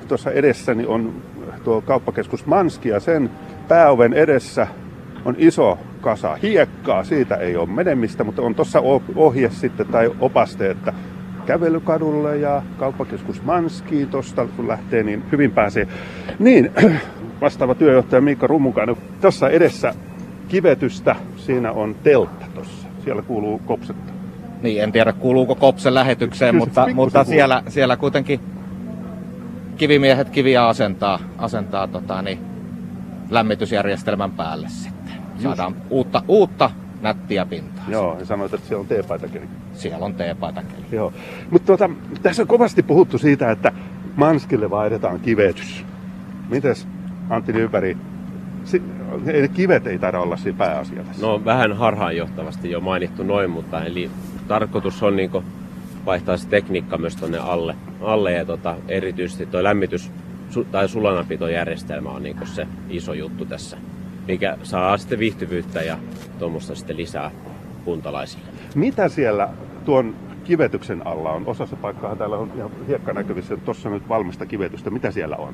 tuossa edessäni on tuo kauppakeskus Manski ja sen pääoven edessä on iso kasa hiekkaa. Siitä ei ole menemistä, mutta on tuossa ohje sitten tai opaste, että kävelykadulle ja kauppakeskus Manskiin tuosta kun lähtee, niin hyvin pääsee. Niin, vastaava työjohtaja Miikka Rummukainen. Tuossa edessä kivetystä, siinä on teltta tuossa. Siellä kuuluu kopsetta. Niin, en tiedä kuuluuko kopsen lähetykseen, mutta siellä kuitenkin kivimiehet kiviä asentaa lämmitysjärjestelmän päälle sitten. Saadaan uutta nättiä pintaa. Joo, ja sanoit, että siellä on teepaitakeli. Siellä on teepaitakeli. Joo, mutta tässä on kovasti puhuttu siitä, että Manskille vaihdetaan kivetys. Mites Antti Nyberg, kivet ei taida olla siinä pääasia tässä. No vähän harhaanjohtavasti jo mainittu noin, mutta eli tarkoitus on niinku vaihtaa se tekniikka myös tuonne alle ja erityisesti tuo lämmitys tai sulanapidojärjestelmä on niinku se iso juttu tässä, mikä saa sitten viihtyvyyttä ja tuommoista sitten lisää kuntalaisille. Mitä siellä tuon kivetyksen alla on? Osassa paikkaa täällä on ihan hiekka näkyvissä, tuossa nyt valmista kivetystä. Mitä siellä on?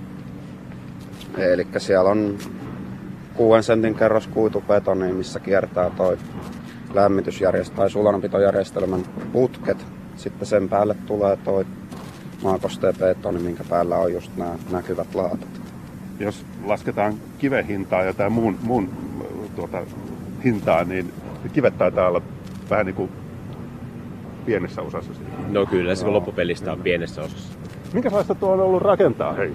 Eli siellä on 6 sentin kerros kuitubetoni, missä kiertää toi tai sulanapidojärjestelmän putket. Sitten sen päälle tulee toi maakosteen betoni, minkä päällä on just nämä näkyvät laatat. Jos lasketaan kiven hintaa ja tämä muun hintaa, niin kivet taitaa olla vähän niin kuin pienessä osassa. No kyllä, se loppupelistä on pienessä osassa. Minkälaista tuo on ollut rakentaa, hei?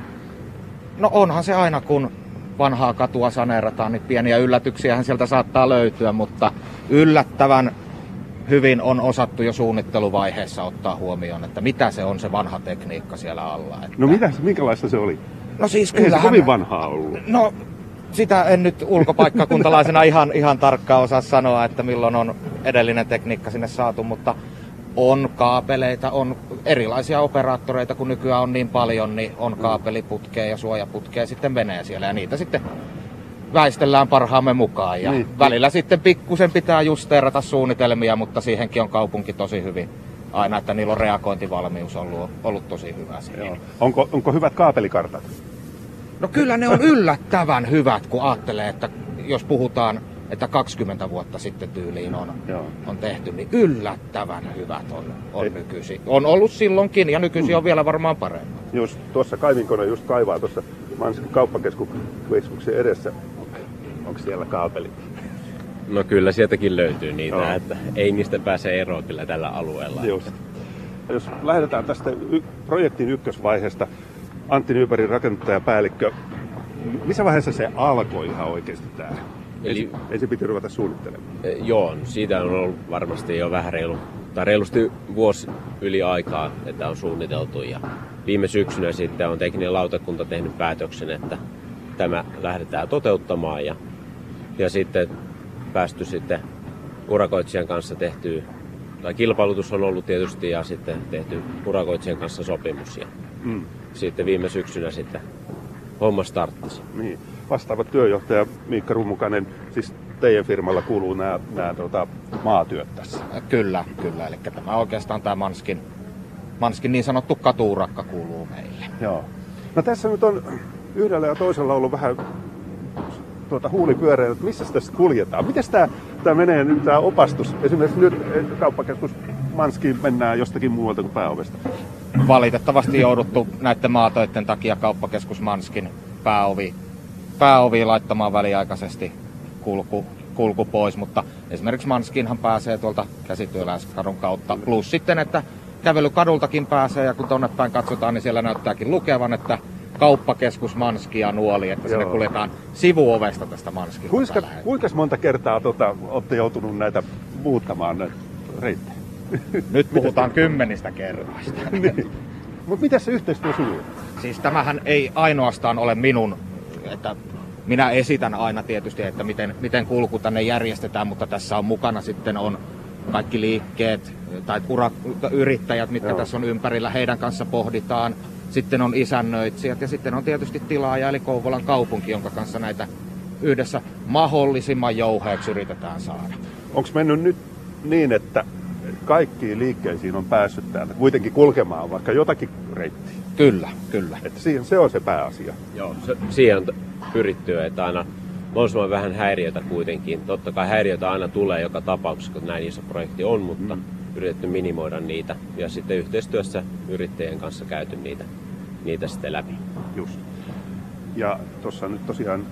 No onhan se aina, kun vanhaa katua saneerataan, niin pieniä yllätyksiähän sieltä saattaa löytyä, mutta yllättävän hyvin on osattu jo suunnitteluvaiheessa ottaa huomioon, että mitä se on se vanha tekniikka siellä alla. Että... No minkälaista se oli? No siis kyllähän... Ei se kovin vanhaa ollut. No sitä en nyt ulkopaikkakuntalaisena ihan tarkkaan osaa sanoa, että milloin on edellinen tekniikka sinne saatu, mutta on kaapeleita, on erilaisia operaattoreita, kun nykyään on niin paljon, niin on kaapeliputkea ja suojaputkea sitten menee siellä ja niitä sitten väistellään parhaamme mukaan. Ja välillä sitten pikkusen pitää justeerata suunnitelmia, mutta siihenkin on kaupunki tosi hyvin aina, että niillä on reagointivalmius ollut tosi hyvä siinä. Joo. Onko hyvät kaapelikartat? No kyllä ne on yllättävän hyvät, kun ajattelee, että jos puhutaan, että 20 vuotta sitten tyyliin on tehty, niin yllättävän hyvät on nykyisin. On ollut silloinkin ja nykyisin on vielä varmaan paremmin. Just tuossa kaivinkone just kaivaa tuossa Manskin kauppakeskuksen edessä. Onko siellä kaapelit? No kyllä sieltäkin löytyy niitä, että ei niistä pääse eroon kyllä tällä alueella. Just. Jos lähdetään tästä projektin ykkösvaiheesta, Antti Nyberg, rakentajapäällikkö, missä vaiheessa se alkoi ihan oikeasti täällä? Eli ensin piti ruveta suunnittelemaan. Joo, siitä on ollut varmasti jo vähän reilusti vuosi yli aikaa, että on suunniteltu. Ja viime syksynä sitten on tekninen lautakunta tehnyt päätöksen, että tämä lähdetään toteuttamaan. Ja sitten päästy sitten urakoitsijan kanssa tehtyä, tai kilpailutus on ollut tietysti, ja sitten tehty urakoitsijan kanssa sopimus. Ja sitten viime syksynä sitten homma starttasi. Niin. Vastaava työjohtaja Miikka Rummukainen, siis teidän firmalla kuuluu nämä maatyöt tässä. Kyllä. Eli tämä oikeastaan tämä Manskin niin sanottu katuurakka kuuluu meille. Joo. No tässä nyt on yhdellä ja toisella ollut vähän huulipyöreä, että missä tässä kuljetaan? Miten tämä menee nyt tämä opastus? Esimerkiksi nyt kauppakeskus Manskiin mennään jostakin muualta kuin pääovesta. Valitettavasti jouduttu näiden maatöiden takia kauppakeskus Manskin pääovi laittamaan väliaikaisesti kulku pois, mutta esimerkiksi Manskinhan pääsee tuolta Käsityöläiskadun kautta. Plus sitten, että kävelykadultakin pääsee ja kun tuonne päin katsotaan, niin siellä näyttääkin lukevan, että kauppakeskus Manski ja Nuoli, että sinne kuljetaan sivuovesta tästä Manskilta. Kuinka monta kertaa olette joutunut näitä muuttamaan näitä reittejä? Nyt puhutaan 10 kerroista. Niin. Mutta miten se yhteistyö sujuu? Siis tämähän ei ainoastaan ole minun, että minä esitän aina tietysti, että miten kulku tänne järjestetään, mutta tässä on mukana sitten on kaikki liikkeet tai yrittäjät, mitkä tässä on ympärillä, heidän kanssa pohditaan. Sitten on isännöitsijät ja sitten on tietysti tilaaja eli Kouvolan kaupunki, jonka kanssa näitä yhdessä mahdollisimman jouheeksi yritetään saada. Onko mennyt nyt niin, että kaikkiin liikkeisiin on päässyt täältä kuitenkin kulkemaan vaikka jotakin reittiä? Kyllä, kyllä. Että se on se pääasia. Joo, siihen on pyritty, että aina mahdollisimman vähän häiriötä kuitenkin. Totta kai häiriötä aina tulee joka tapauksessa, kun näin iso projekti on, mutta yritetty minimoida niitä. Ja sitten yhteistyössä yrittäjien kanssa käyty niitä sitten läpi. Just. Ja tuossa nyt tosiaan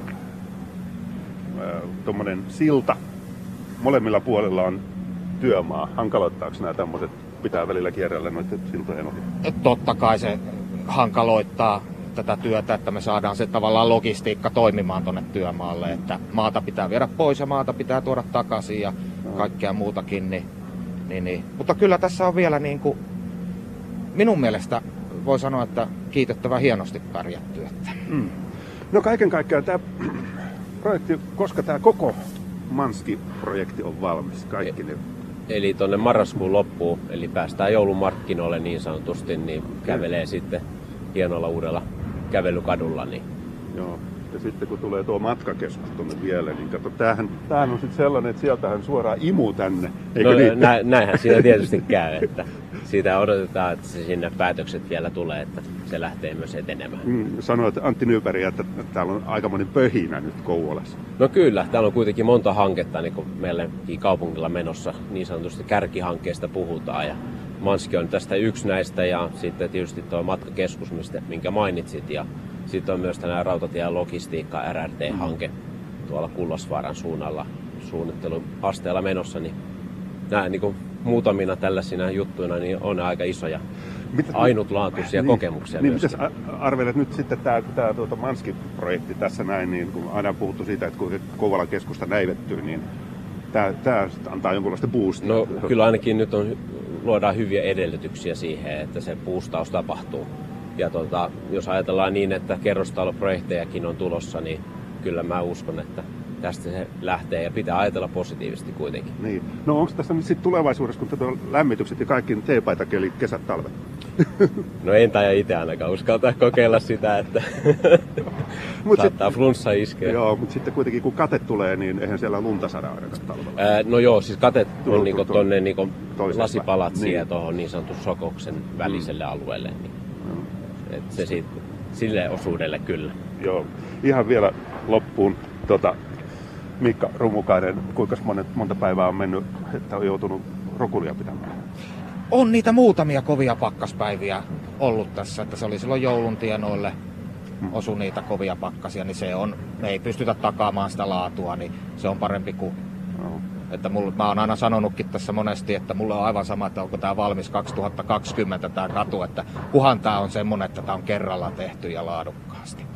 tuommoinen silta. Molemmilla puolilla on työmaa. Hankaloittaako nämä tämmöiset, pitää välillä kierrellä noiden siltojen ohi? Totta kai se hankaloittaa tätä työtä, että me saadaan se tavallaan logistiikka toimimaan tuonne työmaalle, että maata pitää viedä pois ja maata pitää tuoda takaisin ja kaikkea muutakin. Niin. Mutta kyllä tässä on vielä niin kuin, minun mielestä voi sanoa, että kiitettävä hienosti pärjätty. No kaiken kaikkiaan tämä projekti, koska tämä koko Manski-projekti on valmis, kaikki ne. Eli tuonne marraskuun loppuun, eli päästään joulumarkkinoille niin sanotusti, niin kävelee sitten hienolla uudella kävelykadulla. Niin. Joo. Ja sitten kun tulee tuo matkakeskus tuonne vielä, niin kato, tämähän on sitten sellainen, että sieltähän suoraan imu tänne. Eikö no, niin? Näinhän siinä tietysti käy, että siitä odotetaan, että se sinne päätökset vielä tulee, että se lähtee myös etenemään. Sanoit Antti Nyberg, että täällä on aikamoinen pöhinä nyt Kouvolassa. No kyllä, täällä on kuitenkin monta hanketta, niin kuin meilläkin kaupungilla menossa, niin sanotusti kärkihankkeesta puhutaan. Ja Manski on tästä yksi näistä ja sitten tietysti tuo matkakeskus, minkä mainitsit. Ja sitten on myös tämä rautatie- ja logistiikka RRT-hanke tuolla Kullasvaaran suunnalla suunnitteluasteella menossa. Niin nämä niin kuin muutamina tällaisina juttuina niin on aika isoja ainutlaatuisia kokemuksia niin, myös. Miten arvelet nyt sitten tämä Manski-projekti tässä näin, niin kun aina on puhuttu siitä, että kuinka Kouvolan keskusta näivettyy, niin tämä antaa jonkunlaista boostia? No kyllä ainakin nyt luodaan hyviä edellytyksiä siihen, että se boostaus tapahtuu. Ja jos ajatellaan niin, että kerrostaloprojektejakin on tulossa, niin kyllä mä uskon, että tästä se lähtee ja pitää ajatella positiivisesti kuitenkin. Niin. No onko tässä nyt sitten tulevaisuudessa, kun tätä lämmitykset ja kaikki teepaitakin, kesät, talvet? No en taida itse ainakaan uskaltaa kokeilla sitä, että saattaa flunssa iskeä. Joo, mutta sitten kuitenkin kun kate tulee, niin eihän siellä lunta saada ainakaan talvella. No joo, siis kate on niinku tonne niinku lasipalatsiin ja tuohon niin sanotun sokoksen väliselle alueelle. Niin. Et se sille osuudelle kyllä. Joo. Ihan vielä loppuun. Miikka Rummukainen, kuinka monta päivää on mennyt, että on joutunut rokulia pitämään? On niitä muutamia kovia pakkaspäiviä ollut tässä, että se oli silloin joulun tienoille osu niitä kovia pakkasia, niin me ei pystytä takaamaan sitä laatua, niin se on parempi kuin... Että mä oon aina sanonutkin tässä monesti, että mulle on aivan sama, että onko tää valmis 2020 tää katu, että kuhan tää on semmonen, että tää on kerralla tehty ja laadukkaasti.